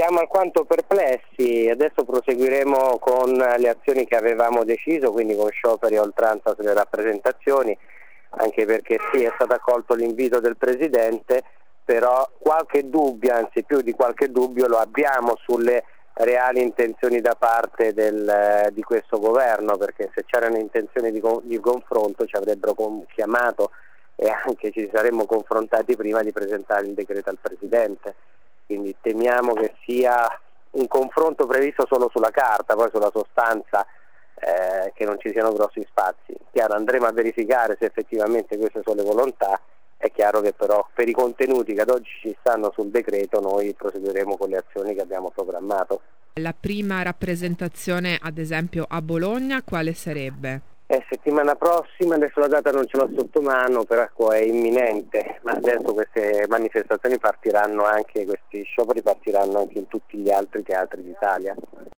Siamo alquanto perplessi, adesso proseguiremo con le azioni che avevamo deciso, quindi con scioperi a oltranza sulle rappresentazioni, anche perché sì, è stato accolto l'invito del Presidente, però qualche dubbio, anzi più di qualche dubbio lo abbiamo sulle reali intenzioni da parte di questo governo, perché se c'erano intenzioni di confronto ci avrebbero chiamato e anche ci saremmo confrontati prima di presentare il decreto al Presidente. Quindi temiamo che sia un confronto previsto solo sulla carta, poi sulla sostanza che non ci siano grossi spazi. Chiaro, andremo a verificare se effettivamente queste sono le volontà. È chiaro che però per i contenuti che ad oggi ci stanno sul decreto noi proseguiremo con le azioni che abbiamo programmato. La prima rappresentazione, ad esempio, a Bologna, quale sarebbe? Settimana prossima, adesso la data non ce l'ho sotto mano, però è imminente, ma adesso queste manifestazioni partiranno anche, questi scioperi partiranno anche in tutti gli altri teatri d'Italia.